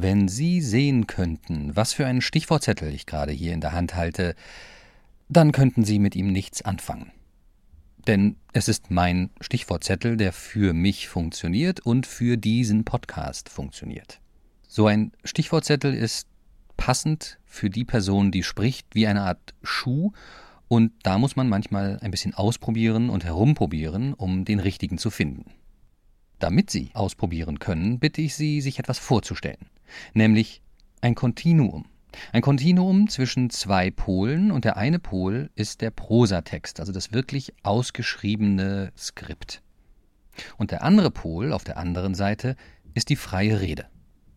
Wenn Sie sehen könnten, was für einen Stichwortzettel ich gerade hier in der Hand halte, dann könnten Sie mit ihm nichts anfangen. Denn es ist mein Stichwortzettel, der für mich funktioniert und für diesen Podcast funktioniert. So ein Stichwortzettel ist passend für die Person, die spricht, wie eine Art Schuh, und da muss man manchmal ein bisschen ausprobieren und herumprobieren, um den richtigen zu finden. Damit Sie ausprobieren können, bitte ich Sie, sich etwas vorzustellen, nämlich ein Kontinuum. Ein Kontinuum zwischen zwei Polen, und der eine Pol ist der Prosatext, also das wirklich ausgeschriebene Skript. Und der andere Pol auf der anderen Seite ist die freie Rede.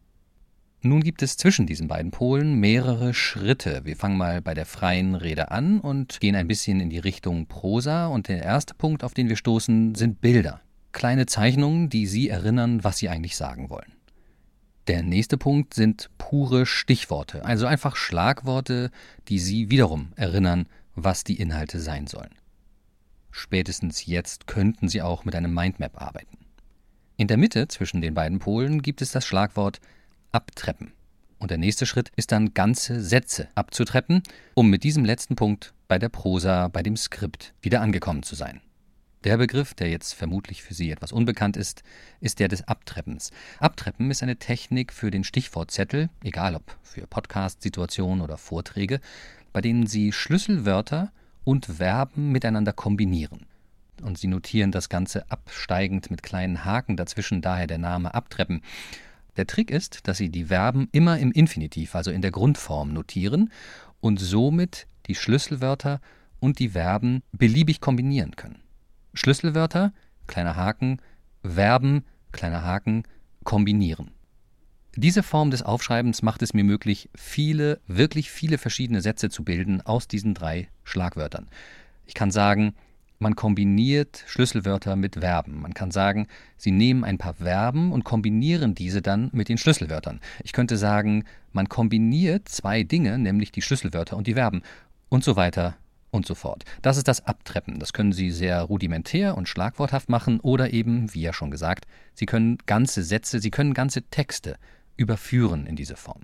Nun gibt es zwischen diesen beiden Polen mehrere Schritte. Wir fangen mal bei der freien Rede an und gehen ein bisschen in die Richtung Prosa, und der erste Punkt, auf den wir stoßen, sind Bilder. Kleine Zeichnungen, die Sie erinnern, was Sie eigentlich sagen wollen. Der nächste Punkt sind pure Stichworte, also einfach Schlagworte, die Sie wiederum erinnern, was die Inhalte sein sollen. Spätestens jetzt könnten Sie auch mit einem Mindmap arbeiten. In der Mitte zwischen den beiden Polen gibt es das Schlagwort abtreppen. Und der nächste Schritt ist dann, ganze Sätze abzutreppen, um mit diesem letzten Punkt bei der Prosa, bei dem Skript wieder angekommen zu sein. Der Begriff, der jetzt vermutlich für Sie etwas unbekannt ist der des Abtreppens. Abtreppen ist eine Technik für den Stichwortzettel, egal ob für Podcast-Situationen oder Vorträge, bei denen Sie Schlüsselwörter und Verben miteinander kombinieren. Und Sie notieren das Ganze absteigend mit kleinen Haken dazwischen, daher der Name Abtreppen. Der Trick ist, dass Sie die Verben immer im Infinitiv, also in der Grundform, notieren und somit die Schlüsselwörter und die Verben beliebig kombinieren können. Schlüsselwörter, kleiner Haken, Verben, kleiner Haken, kombinieren. Diese Form des Aufschreibens macht es mir möglich, wirklich viele verschiedene Sätze zu bilden aus diesen 3 Schlagwörtern. Ich kann sagen, man kombiniert Schlüsselwörter mit Verben. Man kann sagen, Sie nehmen ein paar Verben und kombinieren diese dann mit den Schlüsselwörtern. Ich könnte sagen, man kombiniert 2 Dinge, nämlich die Schlüsselwörter und die Verben, und so weiter und so fort. Das ist das Abtreppen. Das können Sie sehr rudimentär und schlagworthaft machen oder eben, wie ja schon gesagt, Sie können ganze Sätze, Sie können ganze Texte überführen in diese Form.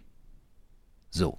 So,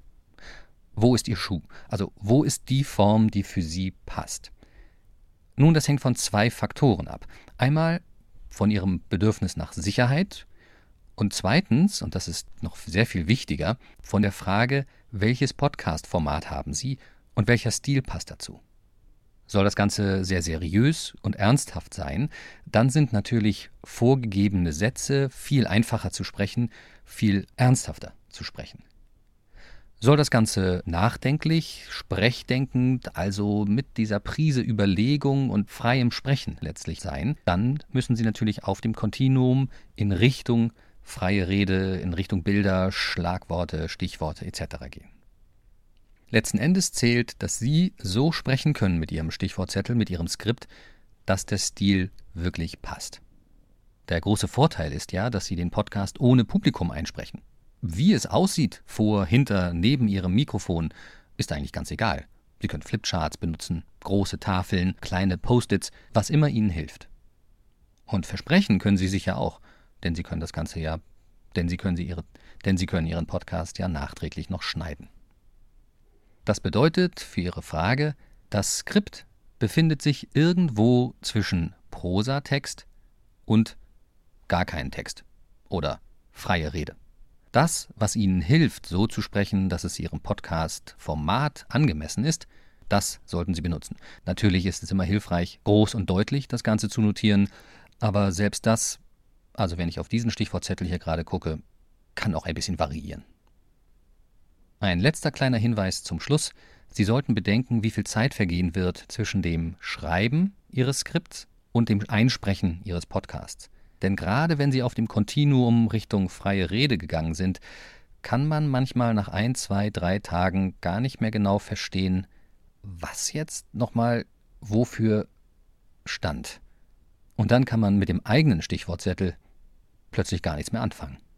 wo ist Ihr Schuh? Also, wo ist die Form, die für Sie passt? Nun, das hängt von 2 Faktoren ab. Einmal von Ihrem Bedürfnis nach Sicherheit und zweitens, und das ist noch sehr viel wichtiger, von der Frage, welches Podcast-Format haben Sie und welcher Stil passt dazu. Soll das Ganze sehr seriös und ernsthaft sein, dann sind natürlich vorgegebene Sätze viel einfacher zu sprechen, viel ernsthafter zu sprechen. Soll das Ganze nachdenklich, sprechdenkend, also mit dieser Prise Überlegung und freiem Sprechen letztlich sein, dann müssen Sie natürlich auf dem Kontinuum in Richtung freie Rede, in Richtung Bilder, Schlagworte, Stichworte etc. gehen. Letzten Endes zählt, dass Sie so sprechen können mit Ihrem Stichwortzettel, mit Ihrem Skript, dass der Stil wirklich passt. Der große Vorteil ist ja, dass Sie den Podcast ohne Publikum einsprechen. Wie es aussieht, vor, hinter, neben Ihrem Mikrofon, ist eigentlich ganz egal. Sie können Flipcharts benutzen, große Tafeln, kleine Post-its, was immer Ihnen hilft. Und versprechen können Sie sich ja auch, denn Sie können das Ganze ja, denn Sie können Ihren Podcast ja nachträglich noch schneiden. Das bedeutet für Ihre Frage, das Skript befindet sich irgendwo zwischen Prosatext und gar keinen Text oder freie Rede. Das, was Ihnen hilft, so zu sprechen, dass es Ihrem Podcast-Format angemessen ist, das sollten Sie benutzen. Natürlich ist es immer hilfreich, groß und deutlich das Ganze zu notieren, aber selbst das, also wenn ich auf diesen Stichwortzettel hier gerade gucke, kann auch ein bisschen variieren. Ein letzter kleiner Hinweis zum Schluss. Sie sollten bedenken, wie viel Zeit vergehen wird zwischen dem Schreiben Ihres Skripts und dem Einsprechen Ihres Podcasts. Denn gerade wenn Sie auf dem Kontinuum Richtung freie Rede gegangen sind, kann man manchmal nach 1, 2, 3 Tagen gar nicht mehr genau verstehen, was jetzt nochmal wofür stand. Und dann kann man mit dem eigenen Stichwortzettel plötzlich gar nichts mehr anfangen.